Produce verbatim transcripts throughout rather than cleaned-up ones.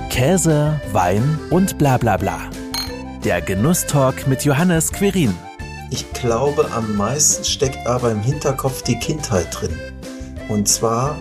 Käse, Wein und bla bla bla. Der Genusstalk mit Johannes Querin. Ich glaube, am meisten steckt aber im Hinterkopf die Kindheit drin. Und zwar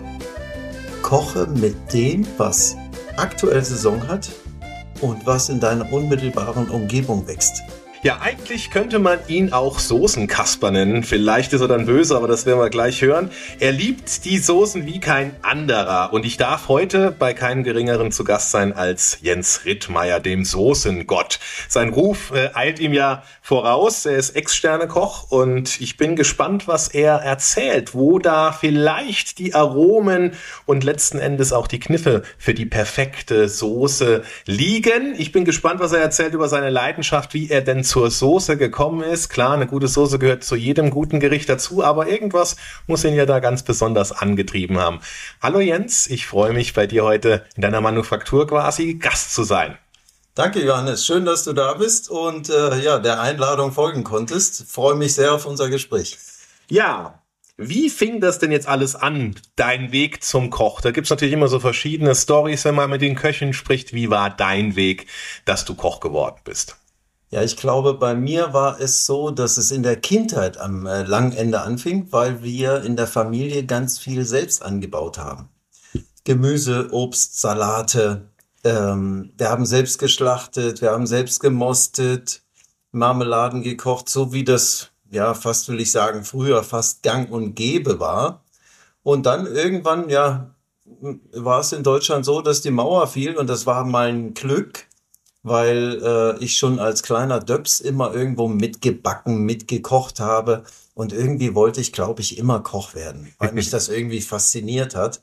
koche mit dem, was aktuell Saison hat und was in deiner unmittelbaren Umgebung wächst. Ja, eigentlich könnte man ihn auch Soßenkasper nennen. Vielleicht ist er dann böse, aber das werden wir gleich hören. Er liebt die Soßen wie kein anderer. Und ich darf heute bei keinem Geringeren zu Gast sein als Jens Rittmeier, dem Soßengott. Sein Ruf äh, eilt ihm ja voraus. Er ist Ex-Sternekoch und ich bin gespannt, was er erzählt, wo da vielleicht die Aromen und letzten Endes auch die Kniffe für die perfekte Soße liegen. Ich bin gespannt, was er erzählt über seine Leidenschaft, wie er denn zur Soße gekommen ist. Klar, eine gute Soße gehört zu jedem guten Gericht dazu, aber irgendwas muss ihn ja da ganz besonders angetrieben haben. Hallo Jens, ich freue mich, bei dir heute in deiner Manufaktur quasi Gast zu sein. Danke Johannes, schön, dass du da bist und äh, ja, der Einladung folgen konntest. Freue mich sehr auf unser Gespräch. Ja, wie fing das denn jetzt alles an, dein Weg zum Koch? Da gibt es natürlich immer so verschiedene Storys, wenn man mit den Köchen spricht. Wie war dein Weg, dass du Koch geworden bist? Ja, ich glaube, bei mir war es so, dass es in der Kindheit am äh, langen Ende anfing, weil wir in der Familie ganz viel selbst angebaut haben. Gemüse, Obst, Salate. Ähm, wir haben selbst geschlachtet, wir haben selbst gemostet, Marmeladen gekocht, so wie das, ja, fast will ich sagen, früher fast gang und gäbe war. Und dann irgendwann, ja, war es in Deutschland so, dass die Mauer fiel und das war mein Glück, weil äh, ich schon als kleiner Döps immer irgendwo mitgebacken, mitgekocht habe und irgendwie wollte ich, glaube ich, immer Koch werden, weil mich das irgendwie fasziniert hat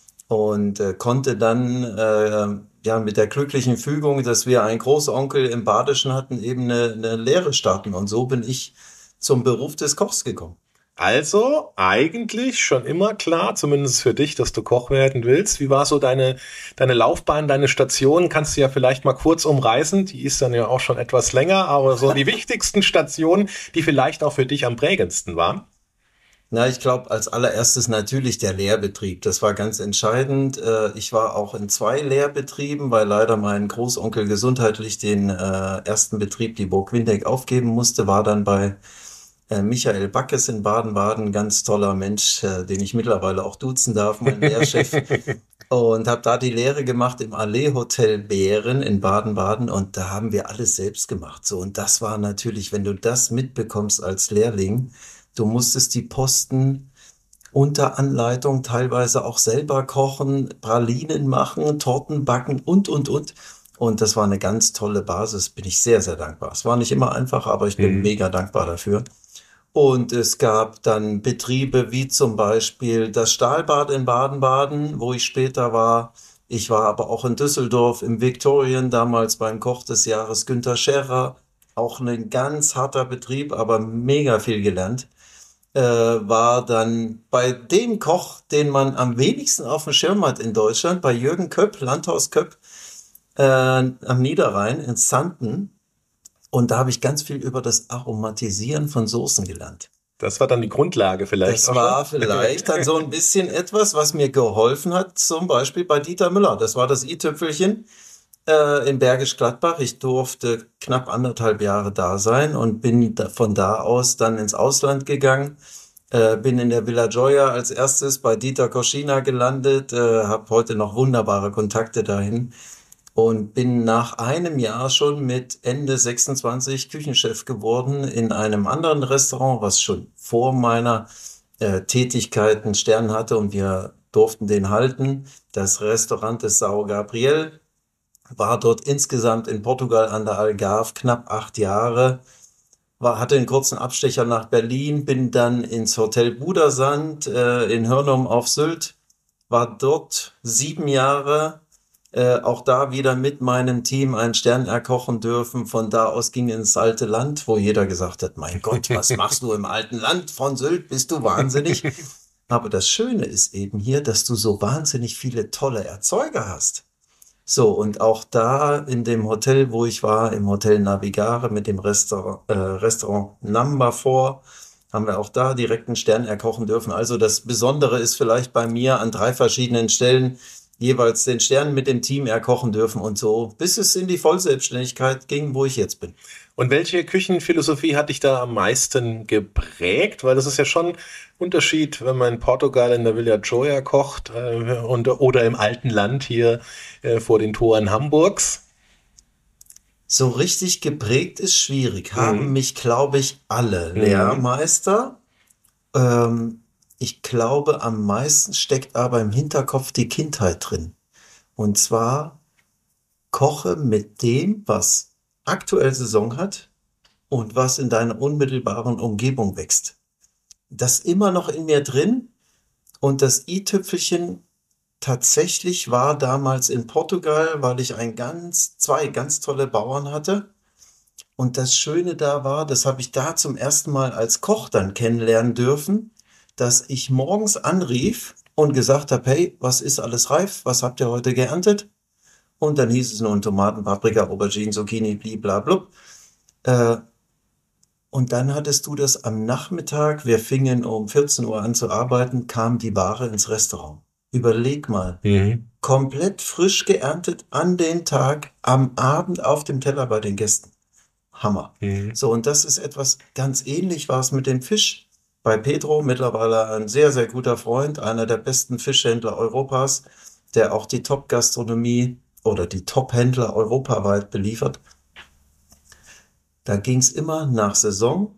und äh, konnte dann äh, ja mit der glücklichen Fügung, dass wir einen Großonkel im Badischen hatten, eben eine, eine Lehre starten und so bin ich zum Beruf des Kochs gekommen. Also eigentlich schon immer klar, zumindest für dich, dass du Koch werden willst. Wie war so deine deine Laufbahn, deine Station? Kannst du ja vielleicht mal kurz umreißen. Die ist dann ja auch schon etwas länger, aber so die wichtigsten Stationen, die vielleicht auch für dich am prägendsten waren. Na, ich glaube, als allererstes natürlich der Lehrbetrieb. Das war ganz entscheidend. Ich war auch in zwei Lehrbetrieben, weil leider mein Großonkel gesundheitlich den ersten Betrieb, die Burg Windeck, aufgeben musste, war dann bei Michael Backes in Baden-Baden, ganz toller Mensch, den ich mittlerweile auch duzen darf, mein Lehrchef. Und habe da die Lehre gemacht im Allee Hotel Bären in Baden-Baden und da haben wir alles selbst gemacht. So, und das war natürlich, wenn du das mitbekommst als Lehrling, du musstest die Posten unter Anleitung teilweise auch selber kochen, Pralinen machen, Torten backen und, und, und. Und das war eine ganz tolle Basis, bin ich sehr, sehr dankbar. Es war nicht immer einfach, aber ich bin mhm. mega dankbar dafür. Und es gab dann Betriebe wie zum Beispiel das Stahlbad in Baden-Baden, wo ich später war. Ich war aber auch in Düsseldorf im Victorien, damals beim Koch des Jahres Günther Scherrer. Auch ein ganz harter Betrieb, aber mega viel gelernt. Äh, war dann bei dem Koch, den man am wenigsten auf dem Schirm hat in Deutschland, bei Jürgen Köpp, Landhaus Köpp, äh, am Niederrhein in Xanten. Und da habe ich ganz viel über das Aromatisieren von Soßen gelernt. Das war dann die Grundlage vielleicht. Das war vielleicht dann so ein bisschen etwas, was mir geholfen hat, zum Beispiel bei Dieter Müller. Das war das i-Tüpfelchen äh, in Bergisch Gladbach. Ich durfte knapp anderthalb Jahre da sein und bin da, von da aus dann ins Ausland gegangen. Äh, bin in der Villa Gioia als erstes bei Dieter Koschina gelandet, äh, habe heute noch wunderbare Kontakte dahin. Und bin nach einem Jahr schon mit Ende sechsundzwanzig Küchenchef geworden in einem anderen Restaurant, was schon vor meiner äh, Tätigkeit einen Stern hatte und wir durften den halten. Das Restaurant des São Gabriel war dort insgesamt in Portugal an der Algarve knapp acht Jahre. War, hatte einen kurzen Abstecher nach Berlin, bin dann ins Hotel Budersand äh, in Hörnum auf Sylt, war dort sieben Jahre. Äh, auch da wieder mit meinem Team einen Stern erkochen dürfen. Von da aus ging ins alte Land, wo jeder gesagt hat, mein Gott, was machst du im alten Land von Sylt? Bist du wahnsinnig? Aber das Schöne ist eben hier, dass du so wahnsinnig viele tolle Erzeuger hast. So, und auch da in dem Hotel, wo ich war, im Hotel Navigare mit dem Restaurant, äh, Restaurant Number vier, haben wir auch da direkt einen Stern erkochen dürfen. Also das Besondere ist vielleicht bei mir an drei verschiedenen Stellen, jeweils den Stern mit dem Team erkochen dürfen und so, bis es in die Vollselbstständigkeit ging, wo ich jetzt bin. Und welche Küchenphilosophie hat dich da am meisten geprägt? Weil das ist ja schon ein Unterschied, wenn man in Portugal in der Villa Joya kocht äh, und, oder im alten Land hier äh, vor den Toren Hamburgs. So richtig geprägt ist schwierig. Haben Mhm. mich, glaube ich, alle Mhm. Lehrmeister. Ähm, ich glaube, am meisten steckt aber im Hinterkopf die Kindheit drin. Und zwar koche mit dem, was aktuell Saison hat und was in deiner unmittelbaren Umgebung wächst. Das immer noch in mir drin. Und das i-Tüpfelchen tatsächlich war damals in Portugal, weil ich ein ganz, zwei ganz tolle Bauern hatte. Und das Schöne da war, das habe ich da zum ersten Mal als Koch dann kennenlernen dürfen, dass ich morgens anrief und gesagt habe, hey, was ist alles reif? Was habt ihr heute geerntet? Und dann hieß es nun Tomaten, Paprika, Auberginen, Zucchini, blablabla. Äh, und dann hattest du das am Nachmittag, wir fingen um vierzehn Uhr an zu arbeiten, kam die Ware ins Restaurant. Überleg mal, Mhm. komplett frisch geerntet an den Tag, am Abend auf dem Teller bei den Gästen. Hammer. Mhm. So, und das ist etwas ganz ähnlich war es mit dem Fisch. Bei Pedro, mittlerweile ein sehr, sehr guter Freund, einer der besten Fischhändler Europas, der auch die Top-Gastronomie oder die Top-Händler europaweit beliefert. Da ging es immer nach Saison,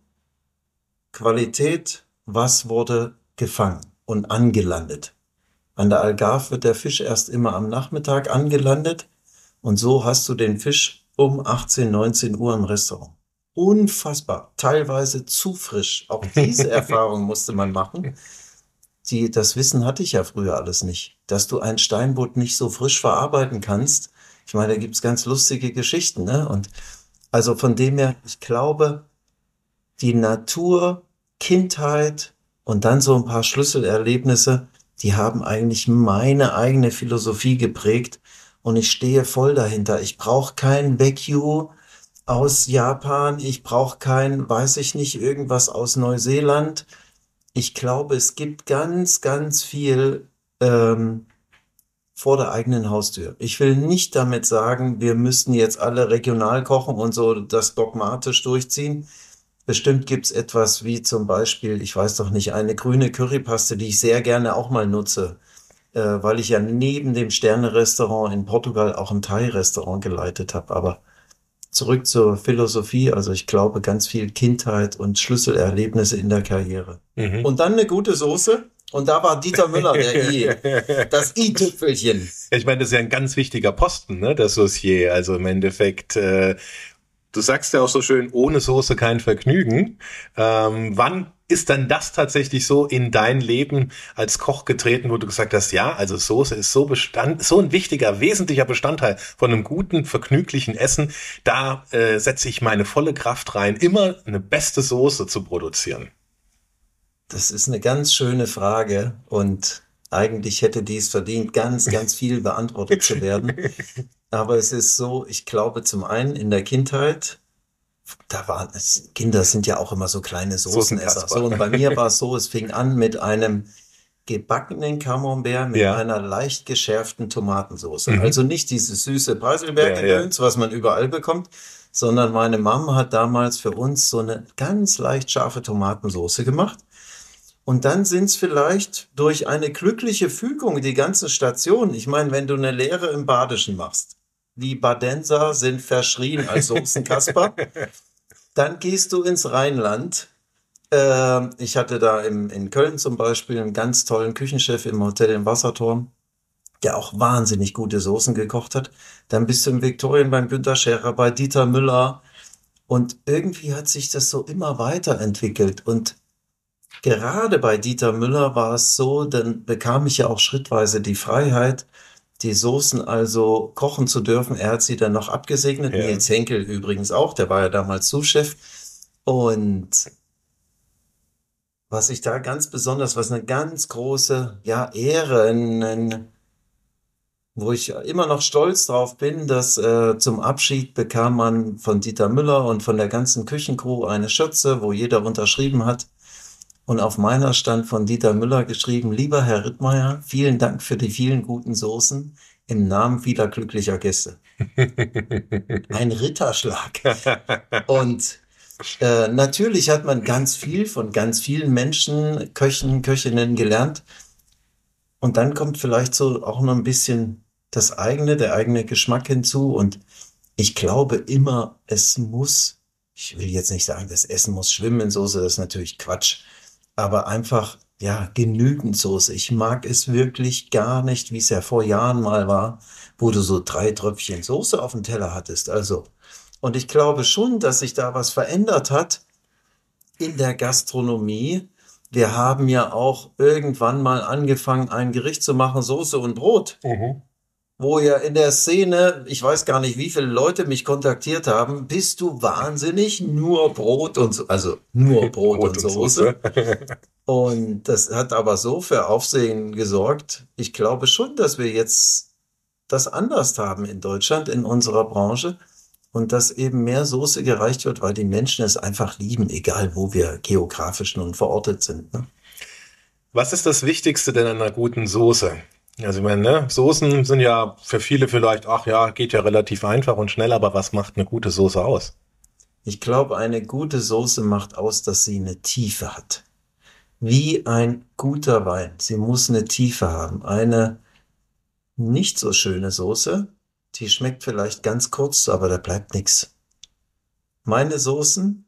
Qualität, was wurde gefangen und angelandet. An der Algarve wird der Fisch erst immer am Nachmittag angelandet und so hast du den Fisch um achtzehn, neunzehn Uhr im Restaurant. Unfassbar, teilweise zu frisch. Auch diese Erfahrung musste man machen. Die, das Wissen hatte ich ja früher alles nicht, dass du ein Steinbutt nicht so frisch verarbeiten kannst. Ich meine, da gibt's ganz lustige Geschichten, ne? Und also von dem her, ich glaube, die Natur, Kindheit und dann so ein paar Schlüsselerlebnisse, die haben eigentlich meine eigene Philosophie geprägt und ich stehe voll dahinter. Ich brauche kein Wagyu aus Japan, ich brauche kein, weiß ich nicht, irgendwas aus Neuseeland. Ich glaube, es gibt ganz, ganz viel ähm, vor der eigenen Haustür. Ich will nicht damit sagen, wir müssten jetzt alle regional kochen und so das dogmatisch durchziehen. Bestimmt gibt's etwas wie zum Beispiel, ich weiß doch nicht, eine grüne Currypaste, die ich sehr gerne auch mal nutze, äh, weil ich ja neben dem Sterne-Restaurant in Portugal auch ein Thai-Restaurant geleitet habe. Aber zurück zur Philosophie, also ich glaube ganz viel Kindheit und Schlüsselerlebnisse in der Karriere. Mhm. Und dann eine gute Soße und da war Dieter Müller der I, das i-Tüpfelchen. Ich meine, das ist ja ein ganz wichtiger Posten, ne, das Saucier. Also im Endeffekt, äh, du sagst ja auch so schön, ohne Soße kein Vergnügen. Ähm, wann ist dann das tatsächlich so in dein Leben als Koch getreten, wo du gesagt hast, ja, also Soße ist so Bestand, so ein wichtiger, wesentlicher Bestandteil von einem guten, vergnüglichen Essen. Da äh, setze ich meine volle Kraft rein, immer eine beste Soße zu produzieren. Das ist eine ganz schöne Frage und eigentlich hätte dies verdient, ganz, ganz viel beantwortet zu werden. Aber es ist so, ich glaube zum einen in der Kindheit, da waren es, Kinder sind ja auch immer so kleine Soßenesser. Soßenkasper. So, und bei mir war es so, es fing an mit einem gebackenen Camembert mit Ja. einer leicht geschärften Tomatensauce. Mhm. Also nicht dieses süße Preiselbeergedöns, was man überall bekommt, sondern meine Mama hat damals für uns so eine ganz leicht scharfe Tomatensauce gemacht. Und dann sind es vielleicht durch eine glückliche Fügung die ganze Station. Ich meine, wenn du eine Lehre im Badischen machst, die Badenser sind verschrien als Soßenkasper, dann gehst du ins Rheinland. Äh, ich hatte da im, in Köln zum Beispiel einen ganz tollen Küchenchef im Hotel im Wasserturm, der auch wahnsinnig gute Soßen gekocht hat. Dann bist du im Viktorien beim Günter Scherer, bei Dieter Müller. Und irgendwie hat sich das so immer weiterentwickelt. Und gerade bei Dieter Müller war es so, dann bekam ich ja auch schrittweise die Freiheit, die Soßen also kochen zu dürfen. Er hat sie dann noch abgesegnet. Ja. Nils Henkel übrigens auch, der war ja damals Sous-Chef. Und was ich da ganz besonders, was eine ganz große, ja, Ehre, ein, ein, wo ich immer noch stolz drauf bin, dass äh, zum Abschied bekam man von Dieter Müller und von der ganzen Küchencrew eine Schürze, wo jeder unterschrieben hat. Und auf meiner stand von Dieter Müller geschrieben: Lieber Herr Rittmeier, vielen Dank für die vielen guten Soßen im Namen vieler glücklicher Gäste. Ein Ritterschlag. Und äh, natürlich hat man ganz viel von ganz vielen Menschen, Köchen, Köchinnen gelernt. Und dann kommt vielleicht so auch noch ein bisschen das eigene, der eigene Geschmack hinzu. Und ich glaube immer, es muss, ich will jetzt nicht sagen, das Essen muss schwimmen in Soße, das ist natürlich Quatsch. Aber einfach, ja, genügend Soße. Ich mag es wirklich gar nicht, wie es ja vor Jahren mal war, wo du so drei Tröpfchen Soße auf dem Teller hattest. Also, und ich glaube schon, dass sich da was verändert hat in der Gastronomie. Wir haben ja auch irgendwann mal angefangen, ein Gericht zu machen, Soße und Brot. Mhm. Wo ja in der Szene, ich weiß gar nicht, wie viele Leute mich kontaktiert haben: Bist du wahnsinnig? Nur Brot und so, also nur Brot, Brot und und Soße. Soße. Und das hat aber so für Aufsehen gesorgt. Ich glaube schon, dass wir jetzt das anders haben in Deutschland, in unserer Branche. Und dass eben mehr Soße gereicht wird, weil die Menschen es einfach lieben, egal wo wir geografisch nun verortet sind. Ne? Was ist das Wichtigste denn an einer guten Soße? Also ich meine, ne, Soßen sind ja für viele vielleicht, ach ja, geht ja relativ einfach und schnell, aber was macht eine gute Soße aus? Ich glaube, eine gute Soße macht aus, dass sie eine Tiefe hat. Wie ein guter Wein. Sie muss eine Tiefe haben. Eine nicht so schöne Soße, die schmeckt vielleicht ganz kurz, aber da bleibt nichts. Meine Soßen,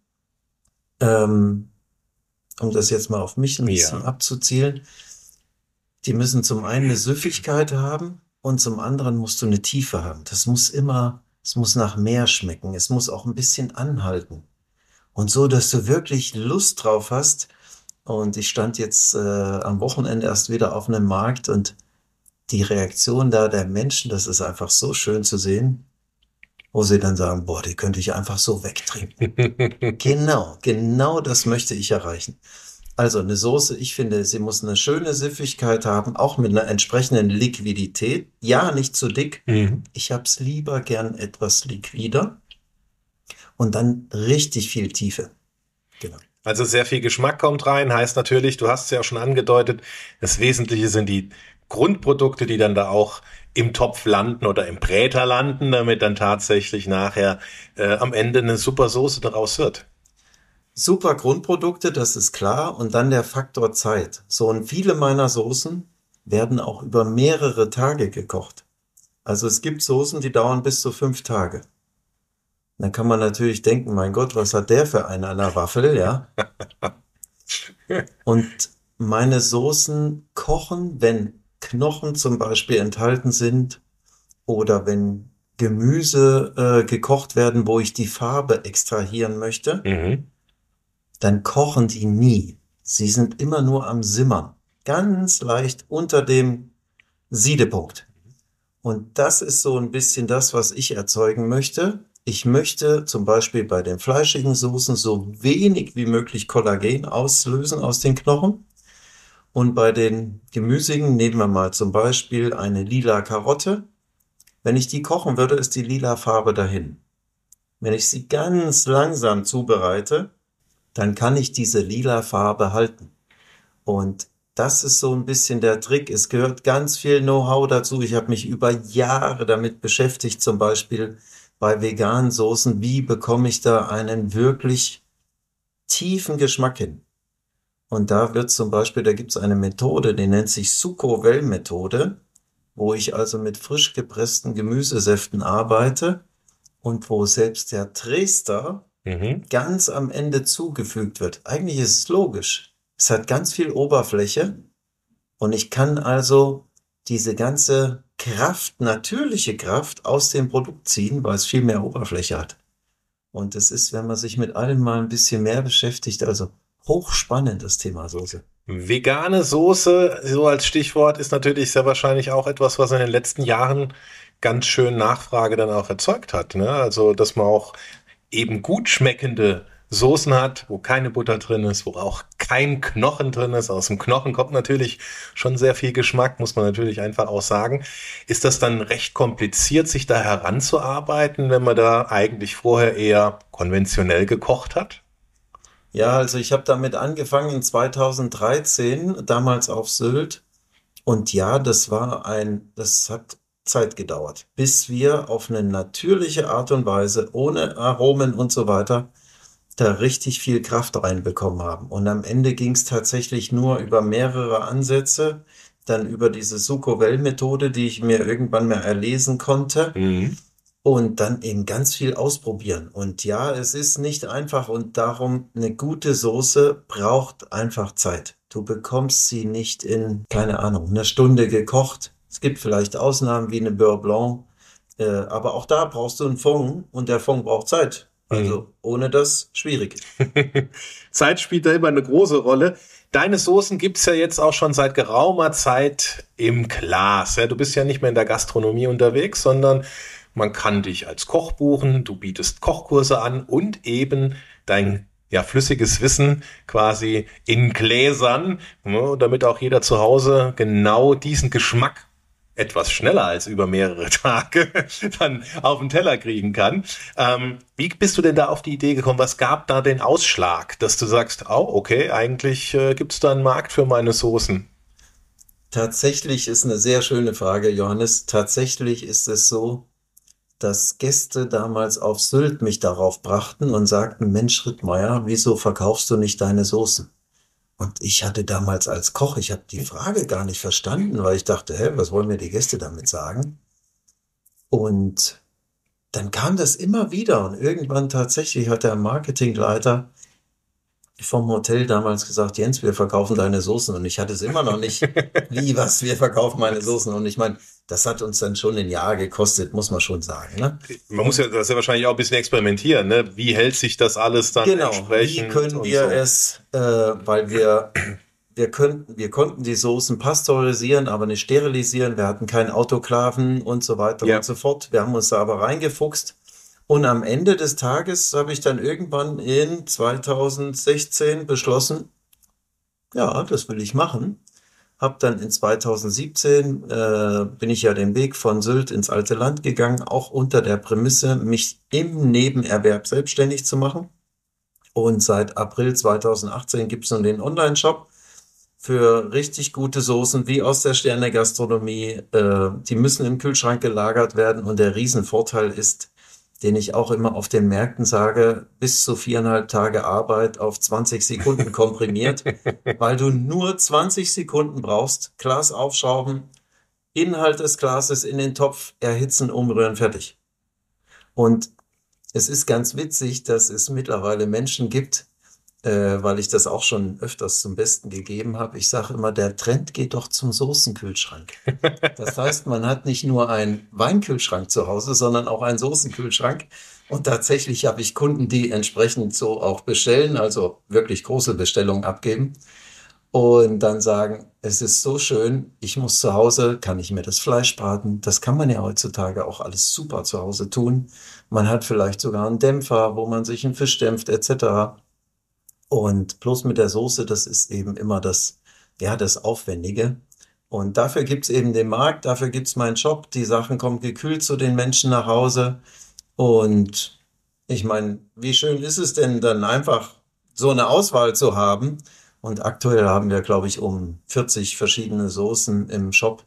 ähm, um das jetzt mal auf mich ein bisschen Ja. abzuzielen, die müssen zum einen eine Süffigkeit haben und zum anderen musst du eine Tiefe haben. Das muss immer, es muss nach mehr schmecken. Es muss auch ein bisschen anhalten. Und so, dass du wirklich Lust drauf hast. Und ich stand jetzt äh, am Wochenende erst wieder auf einem Markt und die Reaktion da der Menschen, das ist einfach so schön zu sehen, wo sie dann sagen: Boah, die könnte ich einfach so wegtrinken. Genau, genau das möchte ich erreichen. Also eine Soße, ich finde, sie muss eine schöne Siffigkeit haben, auch mit einer entsprechenden Liquidität. Ja, nicht zu dick. Mhm. Ich hab's lieber gern etwas liquider. Und dann richtig viel Tiefe. Genau. Also sehr viel Geschmack kommt rein, heißt natürlich, du hast es ja auch schon angedeutet, das Wesentliche sind die Grundprodukte, die dann da auch im Topf landen oder im Bräter landen, damit dann tatsächlich nachher äh, am Ende eine super Soße daraus wird. Super Grundprodukte, das ist klar. Und dann der Faktor Zeit. So, und viele meiner Soßen werden auch über mehrere Tage gekocht. Also es gibt Soßen, die dauern bis zu fünf Tage. Dann kann man natürlich denken: Mein Gott, was hat der für einen an der Waffel, ja? Und meine Soßen kochen, wenn Knochen zum Beispiel enthalten sind oder wenn Gemüse äh, gekocht werden, wo ich die Farbe extrahieren möchte, Mhm. dann kochen die nie. Sie sind immer nur am Simmern. Ganz leicht unter dem Siedepunkt. Und das ist so ein bisschen das, was ich erzeugen möchte. Ich möchte zum Beispiel bei den fleischigen Soßen so wenig wie möglich Kollagen auslösen aus den Knochen. Und bei den gemüsigen nehmen wir mal zum Beispiel eine lila Karotte. Wenn ich die kochen würde, ist die lila Farbe dahin. Wenn ich sie ganz langsam zubereite, dann kann ich diese lila Farbe halten. Und das ist so ein bisschen der Trick. Es gehört ganz viel Know-how dazu. Ich habe mich über Jahre damit beschäftigt, zum Beispiel bei veganen Soßen. Wie bekomme ich da einen wirklich tiefen Geschmack hin? Und da wird zum Beispiel, da gibt es eine Methode, die nennt sich Succo-Well-Methode, wo ich also mit frisch gepressten Gemüsesäften arbeite und wo selbst der Trester Mhm. ganz am Ende zugefügt wird. Eigentlich ist es logisch. Es hat ganz viel Oberfläche und ich kann also diese ganze Kraft, natürliche Kraft aus dem Produkt ziehen, weil es viel mehr Oberfläche hat. Und es ist, wenn man sich mit allem mal ein bisschen mehr beschäftigt, also hochspannend, das Thema Soße. Vegane Soße, so als Stichwort, ist natürlich sehr wahrscheinlich auch etwas, was in den letzten Jahren ganz schön Nachfrage dann auch erzeugt hat, ne? Also, dass man auch eben gut schmeckende Soßen hat, wo keine Butter drin ist, wo auch kein Knochen drin ist. Aus dem Knochen kommt natürlich schon sehr viel Geschmack, muss man natürlich einfach auch sagen. Ist das dann recht kompliziert, sich da heranzuarbeiten, wenn man da eigentlich vorher eher konventionell gekocht hat? Ja, also ich habe damit angefangen in zweitausenddreizehn, damals auf Sylt. Und ja, das war ein, das hat Zeit gedauert, bis wir auf eine natürliche Art und Weise, ohne Aromen und so weiter, da richtig viel Kraft reinbekommen haben. Und am Ende ging es tatsächlich nur über mehrere Ansätze, dann über diese Succo-Well-Methode, die ich mir irgendwann mal erlesen konnte. Mhm. Und dann eben ganz viel ausprobieren. Und ja, es ist nicht einfach und darum, eine gute Soße braucht einfach Zeit. Du bekommst sie nicht in, keine Ahnung, einer Stunde gekocht. Es gibt vielleicht Ausnahmen wie eine Beurre Blanc, äh, aber auch da brauchst du einen Fond und der Fond braucht Zeit. Also ohne das schwierig. Zeit spielt da immer eine große Rolle. Deine Soßen gibt's ja jetzt auch schon seit geraumer Zeit im Glas. Ja, du bist ja nicht mehr in der Gastronomie unterwegs, sondern man kann dich als Koch buchen, du bietest Kochkurse an und eben dein ja, flüssiges Wissen quasi in Gläsern, ne, damit auch jeder zu Hause genau diesen Geschmack etwas schneller als über mehrere Tage dann auf den Teller kriegen kann. Ähm, wie bist du denn da auf die Idee gekommen? Was gab da den Ausschlag, dass du sagst, oh, okay, eigentlich äh, gibt's da einen Markt für meine Soßen? Tatsächlich ist eine sehr schöne Frage, Johannes. Tatsächlich ist es so, dass Gäste damals auf Sylt mich darauf brachten und sagten, Mensch, Rittmeier, wieso verkaufst du nicht deine Soßen? Und ich hatte damals als Koch, ich habe die Frage gar nicht verstanden, weil ich dachte, hä, was wollen mir die Gäste damit sagen? Und dann kam das immer wieder und irgendwann tatsächlich hat der Marketingleiter vom Hotel damals gesagt, Jens, wir verkaufen deine Soßen. Und ich hatte es immer noch nicht, wie, was, wir verkaufen meine Soßen. Und ich meine, das hat uns dann schon ein Jahr gekostet, muss man schon sagen. Ne? Man muss ja das ja wahrscheinlich auch ein bisschen experimentieren. Ne? Wie hält sich das alles dann Genau, entsprechend? wie können und wir so? es, äh, weil wir, wir könnten, wir konnten die Soßen pasteurisieren, aber nicht sterilisieren. Wir hatten keinen Autoklaven und so weiter Ja. und so fort. Wir haben uns da aber reingefuchst. Und am Ende des Tages habe ich dann irgendwann in zweitausendsechzehn beschlossen, ja, das will ich machen. Hab dann in zweitausendsiebzehn äh, bin ich ja den Weg von Sylt ins alte Land gegangen, auch unter der Prämisse, mich im Nebenerwerb selbstständig zu machen. Und seit April zweitausendachtzehn gibt's nun den Online-Shop für richtig gute Soßen, wie aus der Sterne-Gastronomie. Äh, die müssen im Kühlschrank gelagert werden und der Riesenvorteil ist, den ich auch immer auf den Märkten sage, bis zu viereinhalb Tage Arbeit auf zwanzig Sekunden komprimiert, weil du nur zwanzig Sekunden brauchst, Glas aufschrauben, Inhalt des Glases in den Topf, erhitzen, umrühren, fertig. Und es ist ganz witzig, dass es mittlerweile Menschen gibt, äh, weil ich das auch schon öfters zum Besten gegeben habe. Ich sage immer, der Trend geht doch zum Soßenkühlschrank. Das heißt, man hat nicht nur einen Weinkühlschrank zu Hause, sondern auch einen Soßenkühlschrank. Und tatsächlich habe ich Kunden, die entsprechend so auch bestellen, also wirklich große Bestellungen abgeben und dann sagen, es ist so schön, ich muss zu Hause, kann ich mir das Fleisch braten. Das kann man ja heutzutage auch alles super zu Hause tun. Man hat vielleicht sogar einen Dämpfer, wo man sich einen Fisch dämpft, et cetera. Und bloß mit der Soße, das ist eben immer das, ja, das Aufwendige. Und dafür gibt's eben den Markt, dafür gibt's meinen Shop. Die Sachen kommen gekühlt zu den Menschen nach Hause. Und ich meine, wie schön ist es denn dann einfach so eine Auswahl zu haben? Und aktuell haben wir, glaube ich, um vierzig verschiedene Soßen im Shop.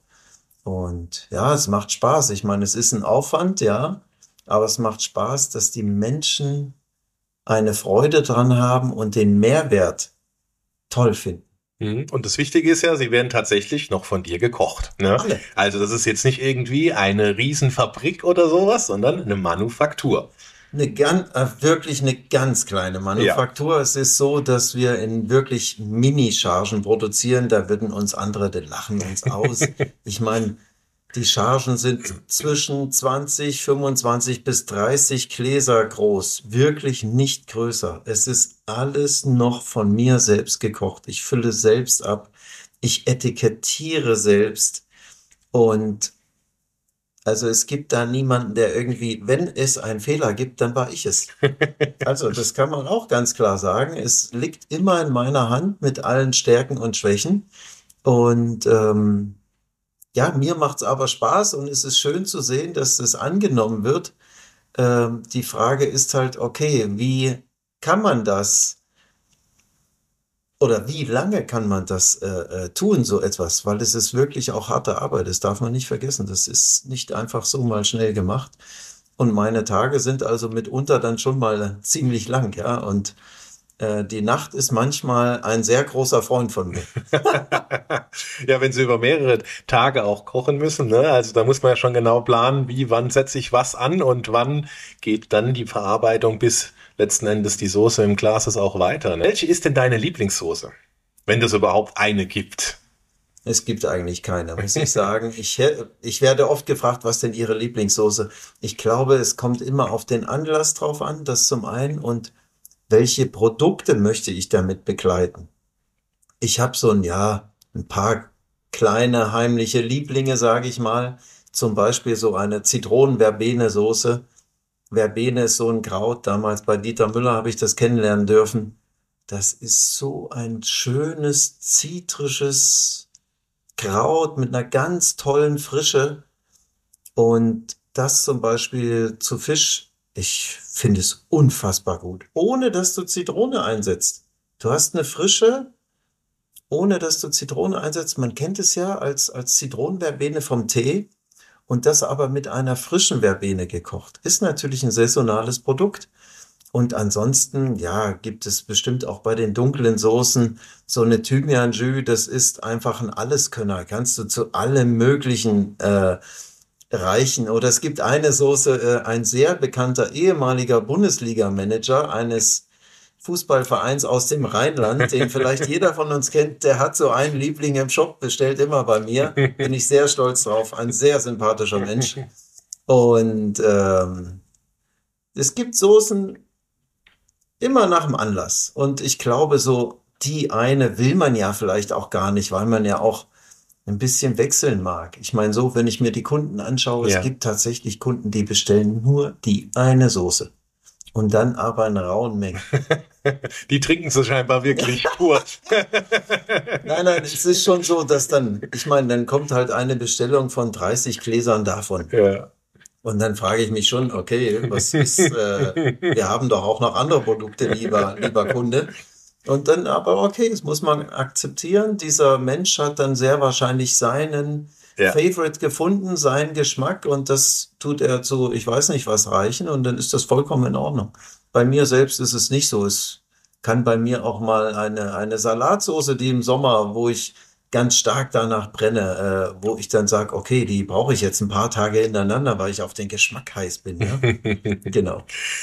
Und ja, es macht Spaß. Ich meine, es ist ein Aufwand, ja, aber es macht Spaß, dass die Menschen eine Freude dran haben und den Mehrwert toll finden. Mhm. Und das Wichtige ist ja, sie werden tatsächlich noch von dir gekocht. Ne? Alle. Also das ist jetzt nicht irgendwie eine Riesenfabrik oder sowas, sondern eine Manufaktur. Eine ganz, äh, wirklich eine ganz kleine Manufaktur. Es ist so, dass wir in wirklich Mini-Chargen produzieren. Da würden uns andere, die lachen uns aus. Ich meine, die Chargen sind zwischen zwanzig, fünfundzwanzig bis dreißig Gläser groß. Wirklich nicht größer. Es ist alles noch von mir selbst gekocht. Ich fülle selbst ab. Ich etikettiere selbst. Und also es gibt da niemanden, der irgendwie, wenn es einen Fehler gibt, dann war ich es. Also das kann man auch ganz klar sagen. Es liegt immer in meiner Hand mit allen Stärken und Schwächen. Und ähm, ja, mir macht's aber Spaß und es ist schön zu sehen, dass es angenommen wird. Ähm, die Frage ist halt, okay, wie kann man das oder wie lange kann man das äh, äh, tun, so etwas? Weil es ist wirklich auch harte Arbeit, das darf man nicht vergessen. Das ist nicht einfach so mal schnell gemacht. Und meine Tage sind also mitunter dann schon mal ziemlich lang, ja. Und äh, die Nacht ist manchmal ein sehr großer Freund von mir. Ja, wenn Sie über mehrere Tage auch kochen müssen, ne? Also da muss man ja schon genau planen, wie, wann setze ich was an und wann geht dann die Verarbeitung, bis letzten Endes die Soße im Glas ist, auch weiter. Ne? Welche ist denn deine Lieblingssoße? Wenn es überhaupt eine gibt. Es gibt eigentlich keine, muss ich sagen. Ich, hä- ich werde oft gefragt, was denn Ihre Lieblingssoße? Ich glaube, es kommt immer auf den Anlass drauf an, das zum einen, und welche Produkte möchte ich damit begleiten? Ich habe so ein, ja, ein paar kleine heimliche Lieblinge, sage ich mal. Zum Beispiel so eine Zitronen-Verbene-Soße. Verbene ist so ein Kraut. Damals bei Dieter Müller habe ich das kennenlernen dürfen. Das ist so ein schönes, zitrisches Kraut mit einer ganz tollen Frische. Und das zum Beispiel zu Fisch, ich finde es unfassbar gut. Ohne dass du Zitrone einsetzt. Du hast eine Frische, ohne dass du Zitrone einsetzt. Man kennt es ja als, als Zitronenverbene vom Tee, und das aber mit einer frischen Verbene gekocht. Ist natürlich ein saisonales Produkt. Und ansonsten, ja, gibt es bestimmt auch bei den dunklen Soßen so eine Thymian-Jus, das ist einfach ein Alleskönner. Kannst du zu allem Möglichen äh, reichen. Oder es gibt eine Soße, äh, ein sehr bekannter ehemaliger Bundesliga-Manager eines Fußballvereins aus dem Rheinland, den vielleicht jeder von uns kennt, der hat so einen Liebling im Shop, bestellt immer bei mir. Bin ich sehr stolz drauf. Ein sehr sympathischer Mensch. Und ähm, es gibt Soßen immer nach dem Anlass. Und ich glaube, so die eine will man ja vielleicht auch gar nicht, weil man ja auch ein bisschen wechseln mag. Ich meine, so, wenn ich mir die Kunden anschaue, Ja. es gibt tatsächlich Kunden, die bestellen nur die eine Soße. Und dann aber in rauen Mengen. Die trinken sie scheinbar wirklich pur. Nein, nein, es ist schon so, dass dann, ich meine, dann kommt halt eine Bestellung von dreißig Gläsern davon. Ja. Und dann frage ich mich schon, okay, was ist, äh, wir haben doch auch noch andere Produkte, lieber, lieber Kunde. Und dann aber, okay, das muss man akzeptieren. Dieser Mensch hat dann sehr wahrscheinlich seinen Ja. Favorite gefunden, seinen Geschmack, und das tut er zu, ich weiß nicht was, reichen, und dann ist das vollkommen in Ordnung. Bei mir selbst ist es nicht so. Es kann bei mir auch mal eine, eine Salatsoße, die im Sommer, wo ich ganz stark danach brenne, äh, wo ich dann sage, okay, die brauche ich jetzt ein paar Tage hintereinander, weil ich auf den Geschmack heiß bin. Ja? Genau.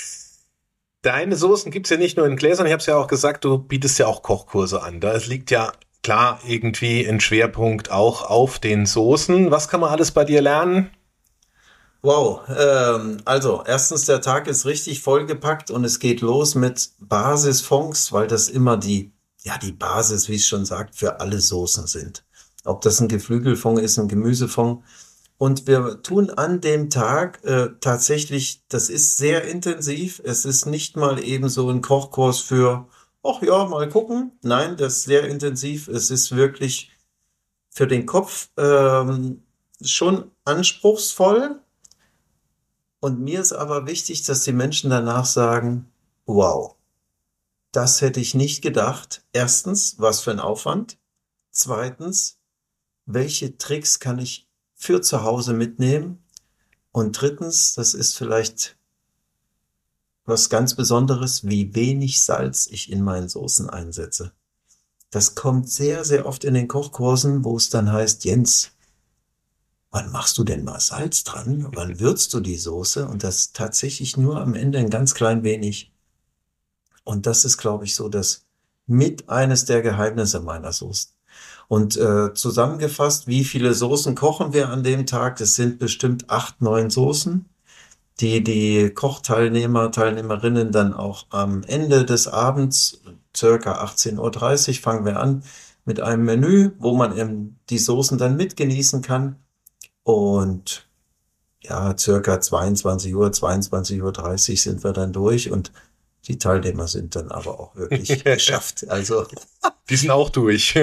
Deine Soßen gibt's ja nicht nur in Gläsern, ich habe es ja auch gesagt, du bietest ja auch Kochkurse an. Da liegt ja klar irgendwie ein Schwerpunkt auch auf den Soßen. Was kann man alles bei dir lernen? Wow, ähm, also erstens, der Tag ist richtig vollgepackt und es geht los mit Basisfonds, weil das immer die, ja, die Basis, wie es schon sagt, für alle Soßen sind. Ob das ein Geflügelfond ist, ein Gemüsefond. Und wir tun an dem Tag äh, tatsächlich, das ist sehr intensiv. Es ist nicht mal eben so ein Kochkurs für, ach ja, mal gucken. Nein, das ist sehr intensiv. Es ist wirklich für den Kopf ähm, schon anspruchsvoll. Und mir ist aber wichtig, dass die Menschen danach sagen, wow, das hätte ich nicht gedacht. Erstens, was für ein Aufwand. Zweitens, welche Tricks kann ich für zu Hause mitnehmen? Und drittens, das ist vielleicht was ganz Besonderes, wie wenig Salz ich in meinen Soßen einsetze. Das kommt sehr, sehr oft in den Kochkursen, wo es dann heißt, Jens, wann machst du denn mal Salz dran? Wann würzt du die Soße? Und das tatsächlich nur am Ende ein ganz klein wenig. Und das ist, glaube ich, so das mit eines der Geheimnisse meiner Soßen. Und äh, zusammengefasst, wie viele Soßen kochen wir an dem Tag? Das sind bestimmt acht, neun Soßen, die die Kochteilnehmer, Teilnehmerinnen dann auch am Ende des Abends, circa achtzehn Uhr dreißig, fangen wir an mit einem Menü, wo man eben die Soßen dann mitgenießen kann. Und ja, circa zweiundzwanzig Uhr, zweiundzwanzig Uhr dreißig sind wir dann durch, und die Teilnehmer sind dann aber auch wirklich geschafft. Also Die sind auch durch.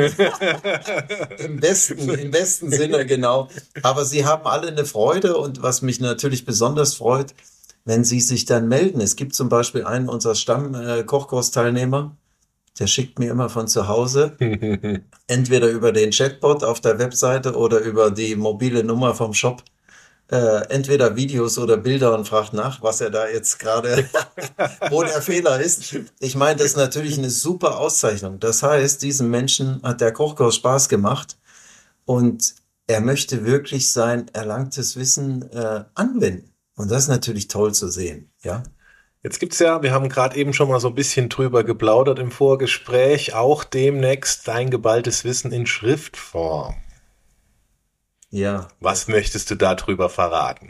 im besten, im besten Sinne, genau. Aber sie haben alle eine Freude, und was mich natürlich besonders freut, wenn sie sich dann melden. Es gibt zum Beispiel einen unserer Stamm-Kochkursteilnehmer, Der schickt mir immer von zu Hause, entweder über den Chatbot auf der Webseite oder über die mobile Nummer vom Shop, äh, entweder Videos oder Bilder und fragt nach, was er da jetzt gerade, wo der Fehler ist. Ich meine, das ist natürlich eine super Auszeichnung. Das heißt, diesem Menschen hat der Kochkurs Spaß gemacht und er möchte wirklich sein erlangtes Wissen äh, anwenden. Und das ist natürlich toll zu sehen, ja. Jetzt gibt's ja, wir haben gerade eben schon mal so ein bisschen drüber geplaudert im Vorgespräch, auch demnächst dein geballtes Wissen in Schriftform. Ja. Was möchtest du darüber verraten?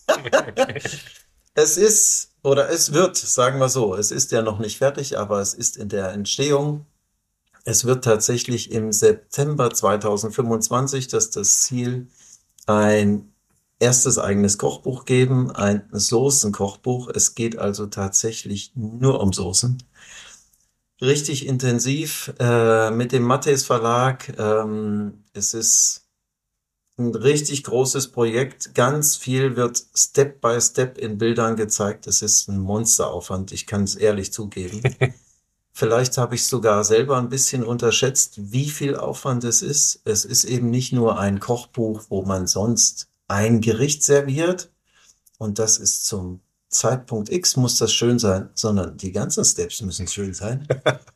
Es ist, oder es wird, sagen wir so, es ist ja noch nicht fertig, aber es ist in der Entstehung. Es wird tatsächlich im September zweitausendfünfundzwanzig, das ist das Ziel, ein erstes eigenes Kochbuch geben, ein Soßenkochbuch. Es geht also tatsächlich nur um Soßen. Richtig intensiv äh, mit dem Matthes Verlag. Ähm, es ist ein richtig großes Projekt. Ganz viel wird Step by Step in Bildern gezeigt. Es ist ein Monsteraufwand, ich kann es ehrlich zugeben. Vielleicht habe ich sogar selber ein bisschen unterschätzt, wie viel Aufwand es ist. Es ist eben nicht nur ein Kochbuch, wo man sonst ein Gericht serviert und das ist zum Zeitpunkt X muss das schön sein, sondern die ganzen Steps müssen schön sein.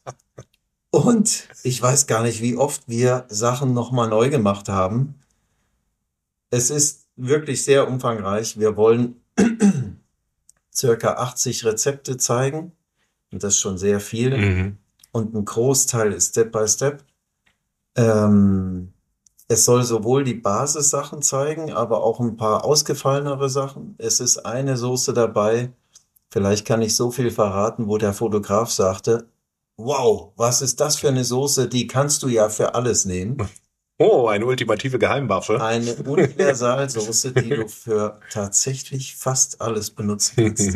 Und ich weiß gar nicht, wie oft wir Sachen nochmal neu gemacht haben. Es ist wirklich sehr umfangreich. Wir wollen circa achtzig Rezepte zeigen und das ist schon sehr viel. Mhm. Und ein Großteil ist Step by Step. Ähm, Es soll sowohl die Basissachen zeigen, aber auch ein paar ausgefallenere Sachen. Es ist eine Soße dabei, vielleicht kann ich so viel verraten, wo der Fotograf sagte, wow, was ist das für eine Soße, die kannst du ja für alles nehmen. Oh, eine ultimative Geheimwaffe. Eine Universalsoße, die du für tatsächlich fast alles benutzen kannst.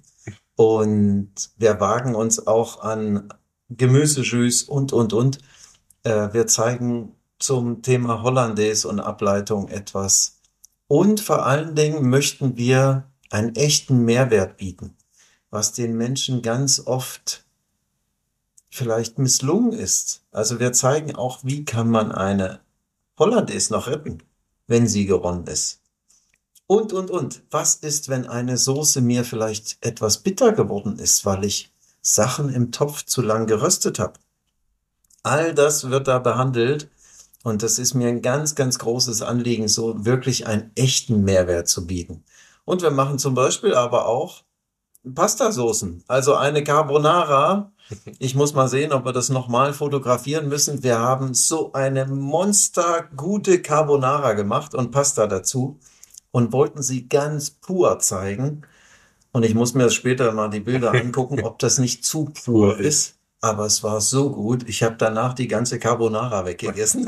Und wir wagen uns auch an Gemüsejus und, und, und. Äh, wir zeigen zum Thema Hollandaise und Ableitung etwas. Und vor allen Dingen möchten wir einen echten Mehrwert bieten, was den Menschen ganz oft vielleicht misslungen ist. Also wir zeigen auch, wie kann man eine Hollandaise noch retten, wenn sie geronnen ist. Und, und, und. Was ist, wenn eine Soße mir vielleicht etwas bitter geworden ist, weil ich Sachen im Topf zu lang geröstet habe? All das wird da behandelt. Und das ist mir ein ganz, ganz großes Anliegen, so wirklich einen echten Mehrwert zu bieten. Und wir machen zum Beispiel aber auch Pastasoßen. Also eine Carbonara. Ich muss mal sehen, ob wir das nochmal fotografieren müssen. Wir haben so eine monstergute Carbonara gemacht und Pasta dazu und wollten sie ganz pur zeigen. Und ich muss mir später mal die Bilder angucken, ob das nicht zu pur ist. Aber es war so gut, ich habe danach die ganze Carbonara weggegessen.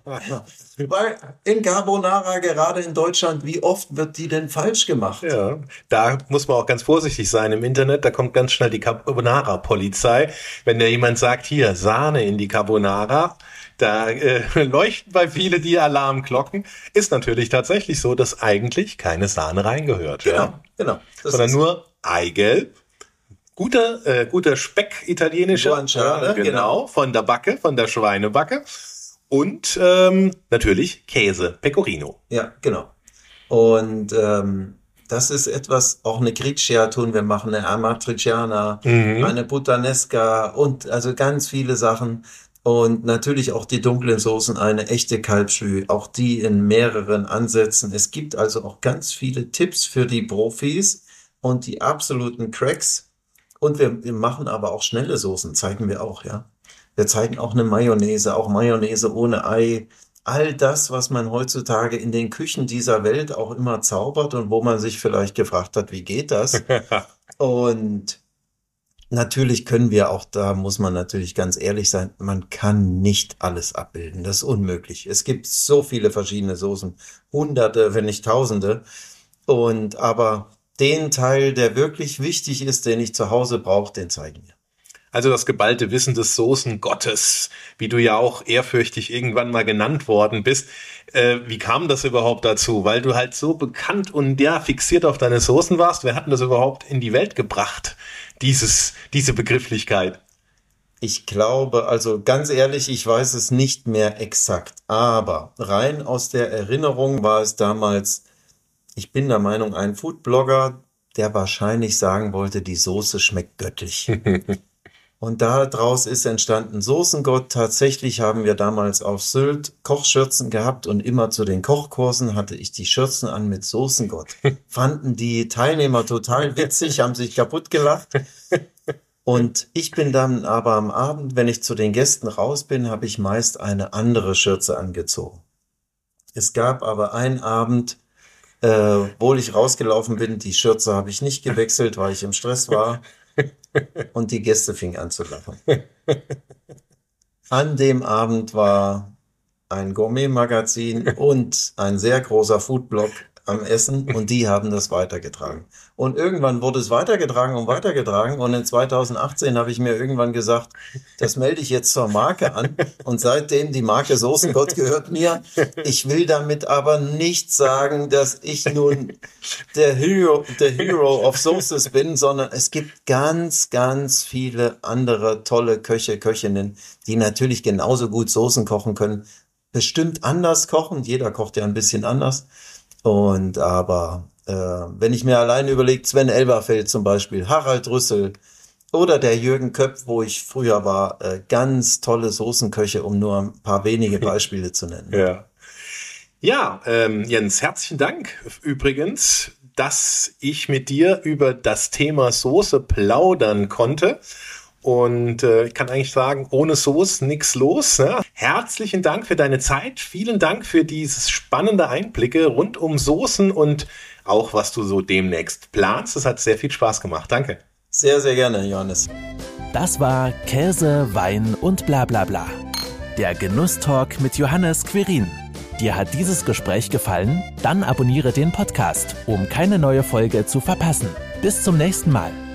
Weil in Carbonara, gerade in Deutschland, wie oft wird die denn falsch gemacht? Ja, da muss man auch ganz vorsichtig sein im Internet. Da kommt ganz schnell die Carbonara-Polizei. Wenn da jemand sagt, hier, Sahne in die Carbonara, da äh, leuchten bei vielen die Alarmglocken. Ist natürlich tatsächlich so, dass eigentlich keine Sahne reingehört. Genau, ja. genau. Das Sondern ist nur Eigelb. Guter, äh, guter Speck, italienischer, Guanciale, äh, genau, genau, von der Backe, von der Schweinebacke und ähm, natürlich Käse, Pecorino. Ja, genau. Und ähm, das ist etwas, auch eine Griccia tun wir machen, eine Amatriciana, Mhm. eine Puttanesca und also ganz viele Sachen. Und natürlich auch die dunklen Soßen, eine echte Kalbschü, auch die in mehreren Ansätzen. Es gibt also auch ganz viele Tipps für die Profis und die absoluten Cracks. Und wir, wir machen aber auch schnelle Soßen, zeigen wir auch, ja. Wir zeigen auch eine Mayonnaise, auch Mayonnaise ohne Ei. All das, was man heutzutage in den Küchen dieser Welt auch immer zaubert und wo man sich vielleicht gefragt hat, wie geht das? Und natürlich können wir auch, da muss man natürlich ganz ehrlich sein, man kann nicht alles abbilden. Das ist unmöglich. Es gibt so viele verschiedene Soßen, Hunderte, wenn nicht Tausende. Und aber den Teil, der wirklich wichtig ist, den ich zu Hause brauche, den zeigen wir. Also das geballte Wissen des Soßengottes, wie du ja auch ehrfürchtig irgendwann mal genannt worden bist. Äh, wie kam das überhaupt dazu? Weil du halt so bekannt und ja fixiert auf deine Soßen warst. Wer hat denn das überhaupt in die Welt gebracht, dieses, diese Begrifflichkeit? Ich glaube, also ganz ehrlich, ich weiß es nicht mehr exakt, aber rein aus der Erinnerung war es damals, ich bin der Meinung, ein Foodblogger, der wahrscheinlich sagen wollte, die Soße schmeckt göttlich. Und daraus ist entstanden Soßengott. Tatsächlich haben wir damals auf Sylt Kochschürzen gehabt und immer zu den Kochkursen hatte ich die Schürzen an mit Soßengott. Fanden die Teilnehmer total witzig, haben sich kaputt gelacht. Und ich bin dann aber am Abend, wenn ich zu den Gästen raus bin, habe ich meist eine andere Schürze angezogen. Es gab aber einen Abend, äh, obwohl ich rausgelaufen bin, die Schürze habe ich nicht gewechselt, weil ich im Stress war. Und die Gäste fingen an zu lachen. An dem Abend war ein Gourmet-Magazin und ein sehr großer Foodblog am Essen und die haben das weitergetragen. Und irgendwann wurde es weitergetragen und weitergetragen und in zweitausendachtzehn habe ich mir irgendwann gesagt, das melde ich jetzt zur Marke an und seitdem die Marke Soßengott gehört mir. Ich will damit aber nicht sagen, dass ich nun der Hero, der Hero of Soßes bin, sondern es gibt ganz, ganz viele andere tolle Köche, Köchinnen, die natürlich genauso gut Soßen kochen können, bestimmt anders kochen, jeder kocht ja ein bisschen anders. Und aber äh, wenn ich mir allein überlege, Sven Elberfeld zum Beispiel, Harald Rüssel oder der Jürgen Köpf, wo ich früher war, äh, ganz tolle Soßenköche, um nur ein paar wenige Beispiele zu nennen. Ja, ja ähm, Jens, herzlichen Dank übrigens, dass ich mit dir über das Thema Soße plaudern konnte. Und äh, ich kann eigentlich sagen, ohne Soße nichts los. Ne? Herzlichen Dank für deine Zeit. Vielen Dank für dieses spannende Einblicke rund um Soßen und auch, was du so demnächst planst. Das hat sehr viel Spaß gemacht. Danke. Sehr, sehr gerne, Johannes. Das war Käse, Wein und bla bla bla. Der Genusstalk mit Johannes Quirin. Dir hat dieses Gespräch gefallen? Dann abonniere den Podcast, um keine neue Folge zu verpassen. Bis zum nächsten Mal.